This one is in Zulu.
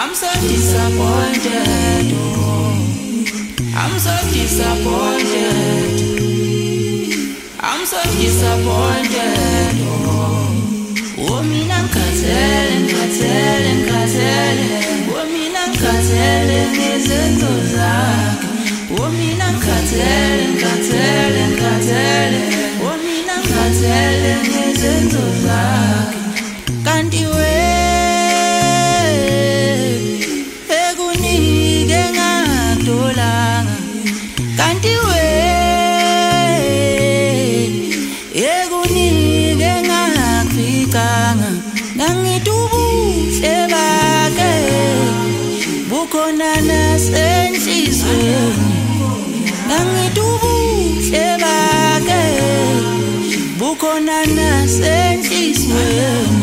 I'm so disappointed. Oh. I'm so disappointed. I'm so disappointed. Oh, mina ngikhathele. Oh, mina ngikhathele ngezenzo zakhe. Oh, mina ngikhathele. Oh, mina ngikhathele ngezenzo zakhe. Kanti ekunike ngadolanga. Kanti ekunike ngafikanga. Nangitubuhle bake bukhona nasenhlizweni. Nangitubuhle bake bukhona nasenhlizweni.